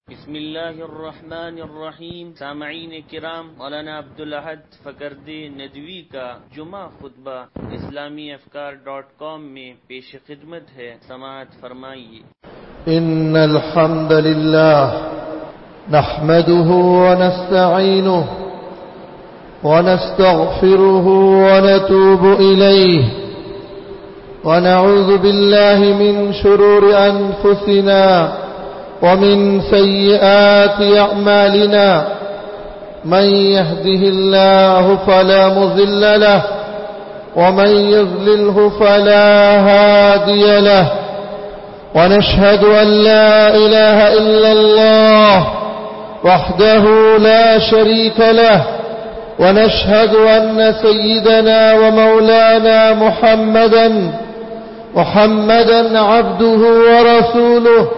بسم الله الرحمن الرحیم. سامعین کرام، مولانا عبدالأحد فکردے ندوی کا جمعہ خطبہ اسلامیافکار.com میں پیش خدمت ہے، سماعت فرمائیے۔ ان الحمد لله نحمده ونستعينه ونستغفره ونتوب إليه ونعوذ بالله من شرور أنفسنا ومن سيئات أعمالنا، من يهده الله فلا مضل له ومن يضلله فلا هادي له، ونشهد أن لا إله إلا الله وحده لا شريك له، ونشهد أن سيدنا ومولانا محمدا عبده ورسوله.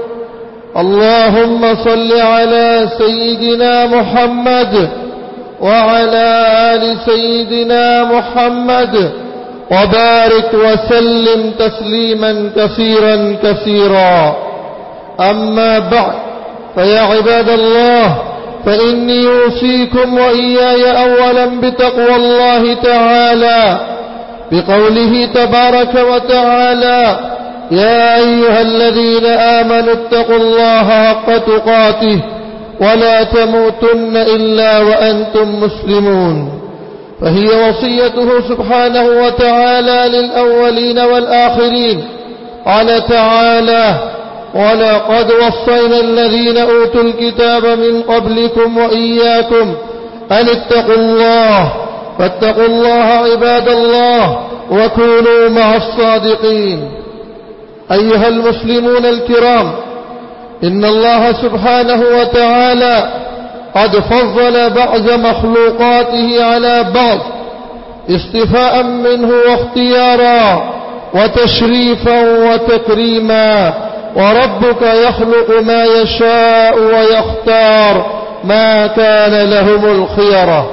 اللهم صل على سيدنا محمد وعلى آل سيدنا محمد وبارك وسلم تسليما كثيرا كثيرا. أما بعد، فيا عباد الله، فإني أوصيكم وإياي أولا بتقوى الله تعالى، بقوله تبارك وتعالى: يا أيها الذين آمنوا اتقوا الله حق تقاته ولا تموتن إلا وأنتم مسلمون. فهي وصيته سبحانه وتعالى للأولين والآخرين. قال تعالى: ولقد وصينا الذين أوتوا الكتاب من قبلكم وإياكم أن اتقوا الله، فاتقوا الله عباد الله وكونوا مع الصادقين. أيها المسلمون الكرام، إن الله سبحانه وتعالى قد فضل بعض مخلوقاته على بعض اصطفاء منه واختيارا وتشريفا وتكريما. وربك يخلق ما يشاء ويختار، ما كان لهم الخيرة.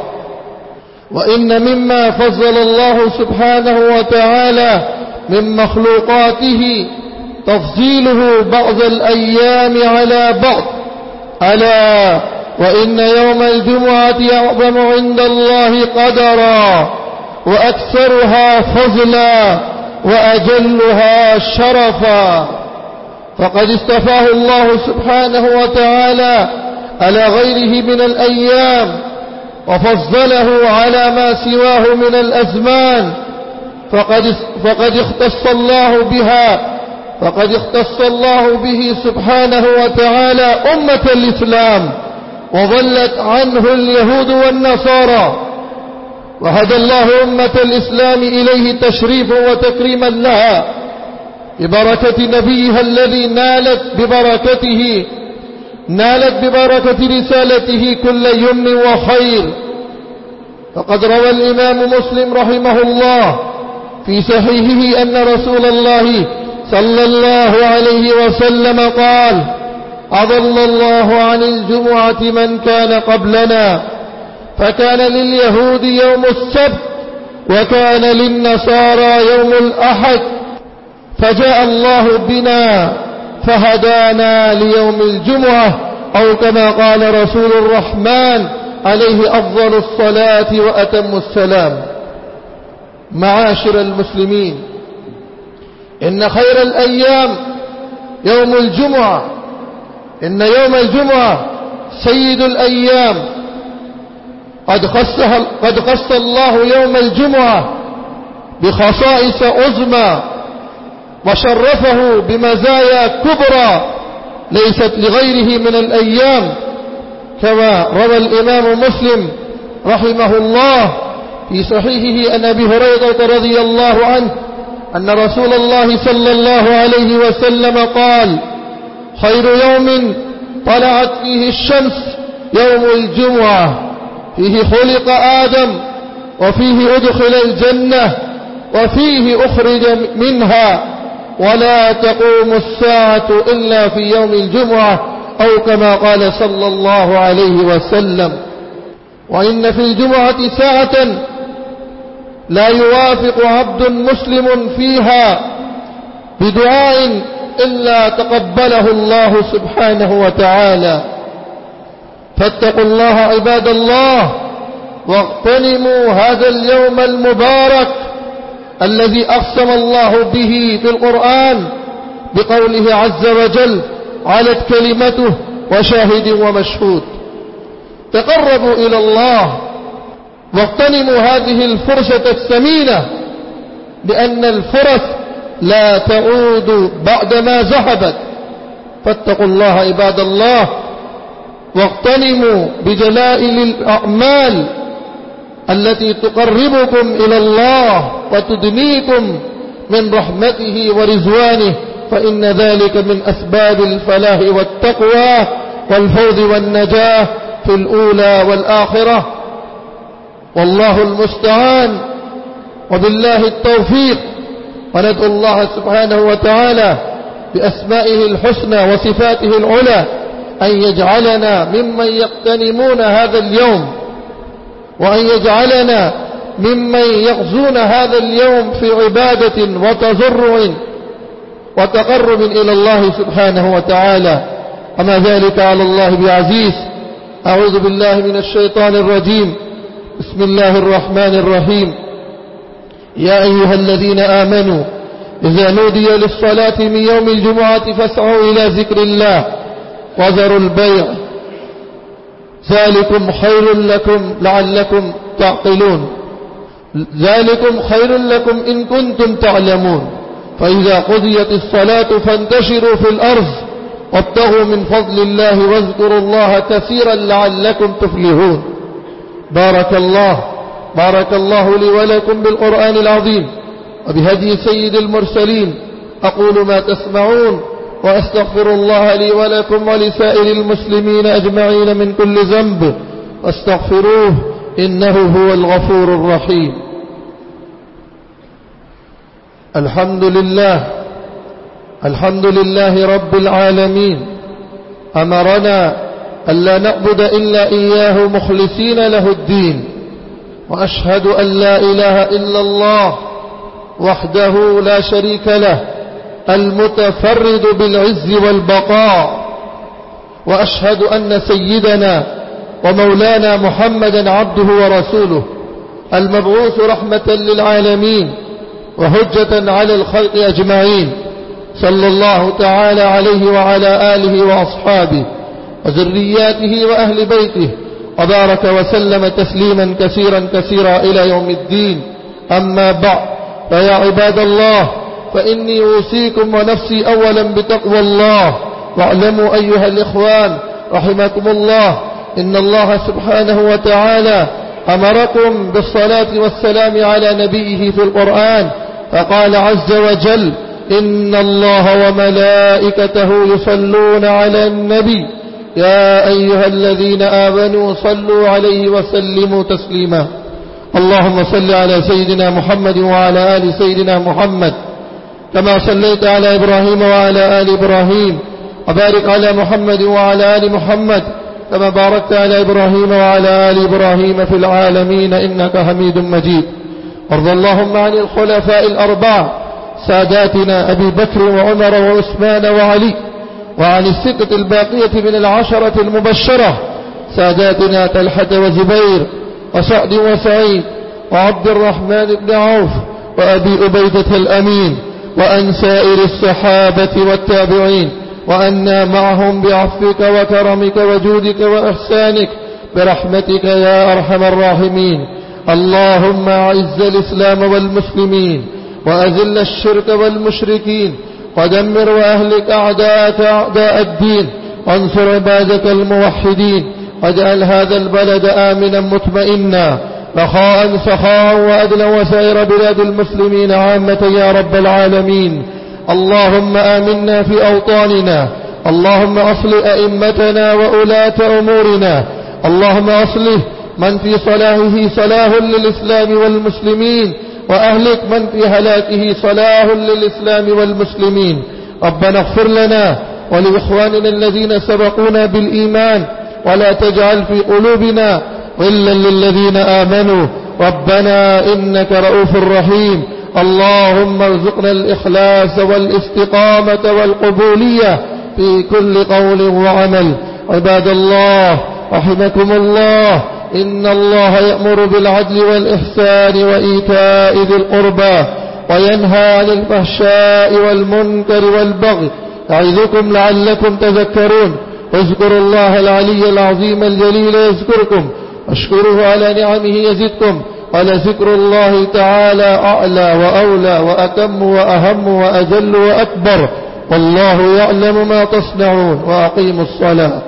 وإن مما فضل الله سبحانه وتعالى من مخلوقاته تفضيله بعض الأيام على بعض. ألا وإن يوم الجمعة أعظم عند الله قدرا، وأكثرها فضلا، وأجلها شرفا. فقد استفاه الله سبحانه وتعالى على غيره من الأيام، وفضله على ما سواه من الأزمان. فقد اختص الله به سبحانه وتعالى أمة الإسلام، وضلت عنه اليهود والنصارى، وهدى الله أمة الإسلام إليه تشريفا وتكريما لها ببركة نبيها الذي نالت ببركة رسالته كل يمن وخير. فقد روى الإمام مسلم رحمه الله في صحيحه أن رسول الله صلى الله عليه وسلم قال: أضل الله عن الجمعة من كان قبلنا، فكان لليهود يوم السبت وكان للنصارى يوم الأحد، فجاء الله بنا فهدانا ليوم الجمعة، أو كما قال رسول الرحمن عليه أفضل الصلاة وأتم السلام. معاشر المسلمين، إن خير الأيام يوم الجمعة. إن يوم الجمعة سيد الأيام. قد خص الله يوم الجمعة بخصائص عظمى، وشرفه بمزايا كبرى ليست لغيره من الأيام، كما روى الإمام مسلم رحمه الله في صحيحه أن أبي هريرة رضي الله عنه أن رسول الله صلى الله عليه وسلم قال: خير يوم طلعت فيه الشمس يوم الجمعة، فيه خلق آدم، وفيه أدخل الجنة، وفيه أخرج منها، ولا تقوم الساعة إلا في يوم الجمعة، أو كما قال صلى الله عليه وسلم. وإن في الجمعة ساعة لا يوافق عبد مسلم فيها بدعاء إلا تقبله الله سبحانه وتعالى. فاتقوا الله عباد الله، واغتنموا هذا اليوم المبارك الذي أقسم الله به في القرآن بقوله عز وجل: علت كلمته وشاهد ومشهود. تقربوا إلى الله واغتنموا هذه الفرصة الثمينة، لأن الفرص لا تعود بعدما ذهبت. فاتقوا الله عباد الله، واغتنموا بجلائل الأعمال التي تقربكم إلى الله وتدنيكم من رحمته ورضوانه، فإن ذلك من أسباب الفلاح والتقوى والفوز والنجاة في الأولى والآخرة. والله المستعان وبالله التوفيق. وندعو الله سبحانه وتعالى بأسمائه الحسنى وصفاته العلى أن يجعلنا ممن يغتنمون هذا اليوم، وأن يجعلنا ممن يغزون هذا اليوم في عبادة وتضرع وتقرب إلى الله سبحانه وتعالى، وما ذلك على الله بعزيز. أعوذ بالله من الشيطان الرجيم. بسم الله الرحمن الرحيم. يا أيها الذين آمنوا إذا نودي للصلاة من يوم الجمعة فاسعوا إلى ذكر الله وذروا البيع، ذلكم خير لكم لعلكم تعقلون. ذلكم خير لكم إن كنتم تعلمون. فإذا قضيت الصلاة فانتشروا في الأرض وابتغوا من فضل الله واذكروا الله كثيرا لعلكم تفلحون. بارك الله لي ولكم بالقرآن العظيم وبهدي سيد المرسلين. أقول ما تسمعون وأستغفر الله لي ولكم ولسائر المسلمين أجمعين من كل ذنب، واستغفروه إنه هو الغفور الرحيم. الحمد لله رب العالمين. أمرنا ألا نعبد إلا إياه مخلصين له الدين، وأشهد أن لا إله إلا الله وحده لا شريك له المتفرد بالعز والبقاء، وأشهد أن سيدنا ومولانا محمدا عبده ورسوله المبعوث رحمة للعالمين وهجة على الخلق أجمعين، صلى الله تعالى عليه وعلى آله وأصحابه وذرياته وأهل بيته، وبارك وسلم تسليما كثيرا إلى يوم الدين. أما بعد، فيا عباد الله، فإني أوصيكم ونفسي أولا بتقوى الله. واعلموا أيها الإخوان رحمكم الله، إن الله سبحانه وتعالى أمركم بالصلاة والسلام على نبيه في القرآن، فقال عز وجل: إن الله وملائكته يصلون على النبي يا أيها الذين آمنوا صلوا عليه وسلموا تسليما. اللهم صل على سيدنا محمد وعلى آل سيدنا محمد كما صليت على إبراهيم وعلى آل إبراهيم، وبارك على محمد وعلى آل محمد كما باركت على إبراهيم وعلى آل إبراهيم في العالمين إنك حميد مجيد. وارض اللهم عن الخلفاء الأربعة ساداتنا أبي بكر وعمر وعثمان وعلي، وعن الستة الباقية من العشرة المبشرة ساداتنا طلحة وزبير وسعد وسعيد وعبد الرحمن بن عوف وأبي أبيدة الأمين، وأن سائر الصحابة والتابعين، وأنا معهم بعفوك وكرمك وجودك وإحسانك برحمتك يا أرحم الراحمين. اللهم أعز الإسلام والمسلمين، وأذل الشرك والمشركين، ودمر وأهلك أعداءك أعداء الدين، وانصر عبادك الموحدين، واجعل هذا البلد آمنا مطمئنا رخاء سخاء وأدلا وسائر بلاد المسلمين عامة يا رب العالمين. اللهم آمنا في أوطاننا، اللهم أصلح أئمتنا وولاة أمورنا، اللهم أصلح من في صلاحه صلاح للإسلام والمسلمين، وأهلك من في هلاكه صلاح للإسلام والمسلمين. ربنا اغفر لنا ولإخواننا الذين سبقونا بالإيمان، ولا تجعل في قلوبنا غلا للذين آمنوا، ربنا إنك رؤوف رحيم. اللهم ارزقنا الإخلاص والاستقامة والقبولية في كل قول وعمل. عباد الله، رحمكم الله. إن الله يأمر بالعدل والإحسان وإيتاء ذي القربى وينهى عن الفحشاء والمنكر والبغي يعظكم لعلكم تذكرون. اذكروا الله العلي العظيم الجليل يذكركم واشكروه على نعمه يزدكم. ولذكر الله تعالى أعلى وأولى وأتم وأهم وأجل وأكبر. والله يعلم ما تصنعون. وأقيموا الصلاة.